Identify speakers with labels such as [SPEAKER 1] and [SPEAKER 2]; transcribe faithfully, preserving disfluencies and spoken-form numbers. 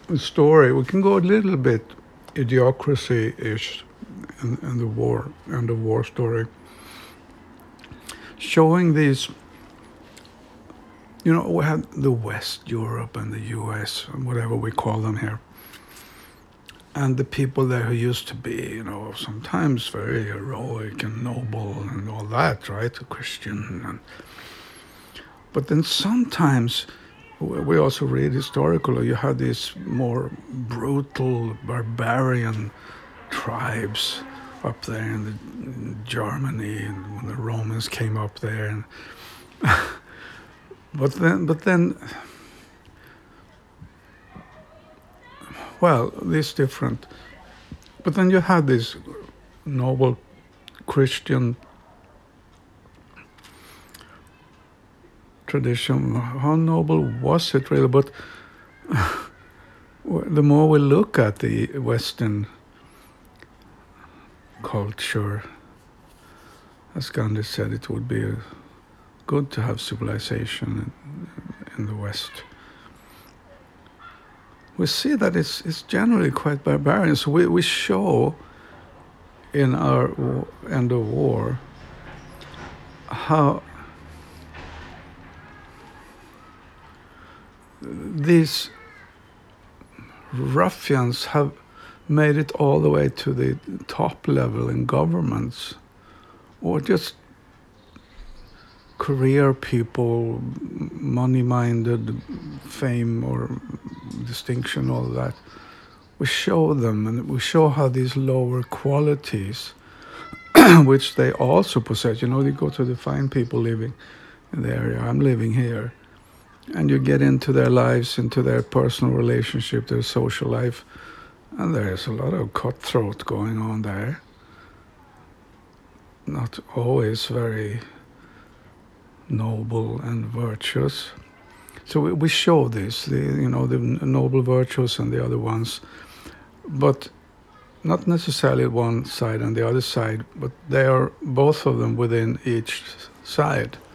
[SPEAKER 1] story. We can go a little bit idiocracy-ish in, in the war and the war story, showing these. You know, we have the West Europe and the U S and whatever we call them here, and the people there who used to be, you know, sometimes very heroic and noble and all that, right? Christian, and but then sometimes we also read historical. You have these more brutal, barbarian tribes up there in, the, in Germany, and when the Romans came up there, and but then, but then, well, this different. But then you had this noble Christian tradition. How noble was it really? But the more we look at the Western culture, as Gandhi said, it would be good to have civilization in, in the West. We see that it's, it's generally quite barbarian. So we, we show in our end of war how these ruffians have made it all the way to the top level in governments, or just career people, money-minded, fame or distinction, all that. We show them, and we show how these lower qualities, which they also possess. You know, you go to the fine people living in the area. I'm living here. And you get into their lives, into their personal relationship, their social life, and there's a lot of cutthroat going on there. Not always very noble and virtuous. So we, we show this, the, you know, the noble virtues and the other ones, but not necessarily one side and the other side, but they are both of them within each side.